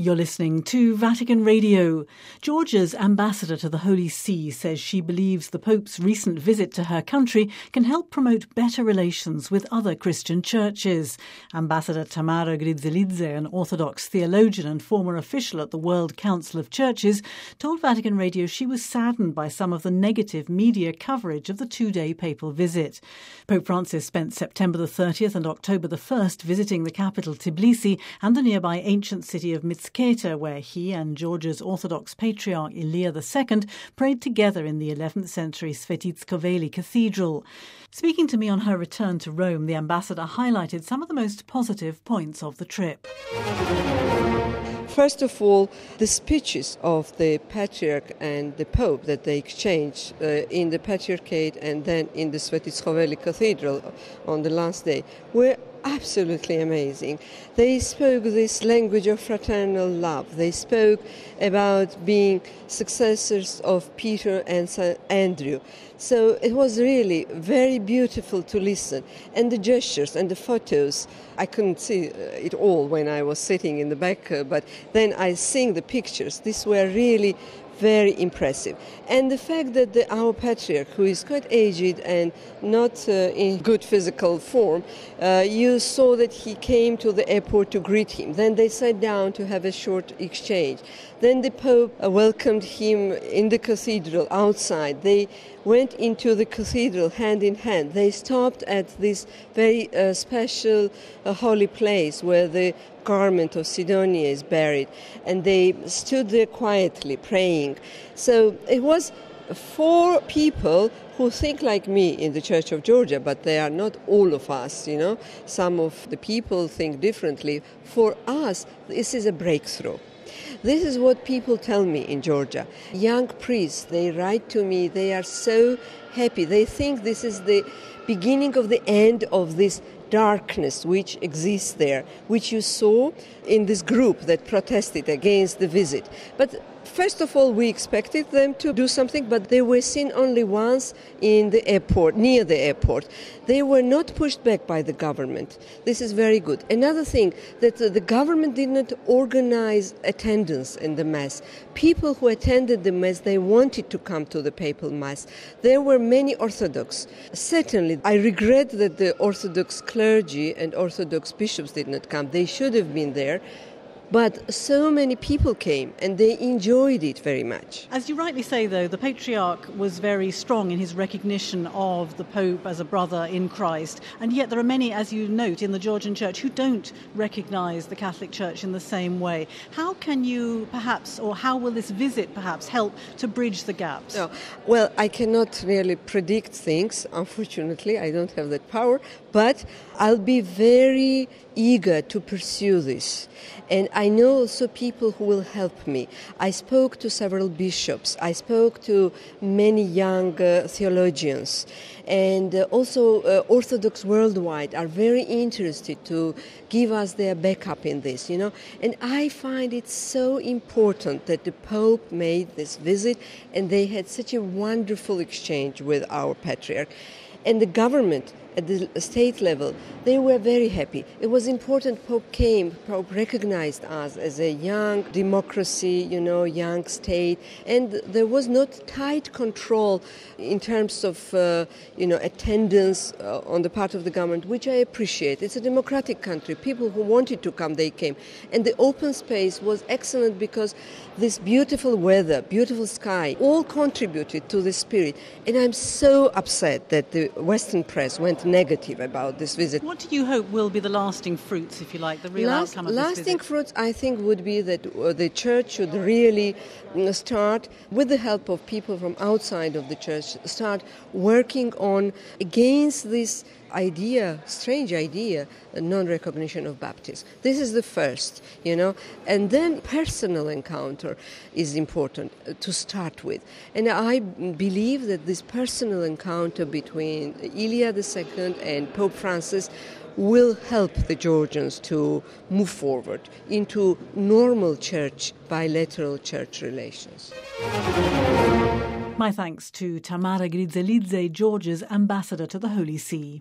You're listening to Vatican Radio. Georgia's ambassador to the Holy See says she believes the Pope's recent visit to her country can help promote better relations with other Christian churches. Ambassador Tamara Grizzelidze, an Orthodox theologian and former official at the World Council of Churches, told Vatican Radio she was saddened by some of the negative media coverage of the two-day papal visit. Pope Francis spent September the 30th and October the 1st visiting the capital Tbilisi and the nearby ancient city of Mitsketa, where he and Georgia's Orthodox Patriarch Ilia II prayed together in the 11th century Svetitsko-Veli Cathedral. Speaking to me on her return to Rome, the ambassador highlighted some of the most positive points of the trip. First of all, the speeches of the Patriarch and the Pope that they exchanged in the Patriarchate and then in the Svetitsko-Veli Cathedral on the last day were absolutely amazing. They spoke this language of fraternal love. They spoke about being successors of Peter and St. Andrew. So it was really very beautiful to listen. And the gestures and the photos, I couldn't see it all when I was sitting in the back, but then I seen the pictures. These were really very impressive. And the fact that our Patriarch, who is quite aged and not in good physical form, you saw that he came to the airport to greet him. Then they sat down to have a short exchange. Then the Pope welcomed him in the cathedral outside. They went into the cathedral hand in hand. They stopped at this very special holy place where the garment of Sidonia is buried, and they stood there quietly praying. So it was for people who think like me in the Church of Georgia, but they are not all of us, you know. Some of the people think differently. For us, this is a breakthrough. This is what people tell me in Georgia. Young priests, they write to me, they are so happy. They think this is the beginning of the end of this darkness which exists there, which you saw in this group that protested against the visit. But first of all, we expected them to do something, but they were seen only once in the airport, near the airport. They were not pushed back by the government. This is very good. Another thing, that the government did not organize attendance in the Mass. People who attended the Mass, they wanted to come to the papal Mass. There were many Orthodox. Certainly, I regret that the Orthodox clergy and Orthodox bishops did not come. They should have been there. But so many people came and they enjoyed it very much. As you rightly say, though, the Patriarch was very strong in his recognition of the Pope as a brother in Christ. And yet there are many, as you note, in the Georgian Church who don't recognise the Catholic Church in the same way. How can you perhaps, or how will this visit perhaps help to bridge the gaps? No. Well, I cannot really predict things. Unfortunately, I don't have that power. But I'll be very eager to pursue this. And I know also people who will help me. I spoke to several bishops. I spoke to many young theologians. And also Orthodox worldwide are very interested to give us their backup in this, you know. And I find it so important that the Pope made this visit and they had such a wonderful exchange with our Patriarch. And the government at the state level, they were very happy. It was important Pope came, Pope recognized us as a young democracy, you know, young state, and there was not tight control in terms of, attendance on the part of the government, which I appreciate. It's a democratic country. People who wanted to come, they came. And the open space was excellent because this beautiful weather, beautiful sky, all contributed to the spirit. And I'm so upset that the Western press went negative about this visit. What do you hope will be the lasting fruits, if you like, the real outcome of this visit? Lasting fruits, I think, would be that the church should really start, with the help of people from outside of the church, start working on against this idea, strange idea, non-recognition of baptism. This is the first, you know, and then personal encounter is important to start with. And I believe that this personal encounter between Ilia II and Pope Francis will help the Georgians to move forward into normal church, bilateral church relations. My thanks to Tamara Grizzelidze, Georgia's ambassador to the Holy See.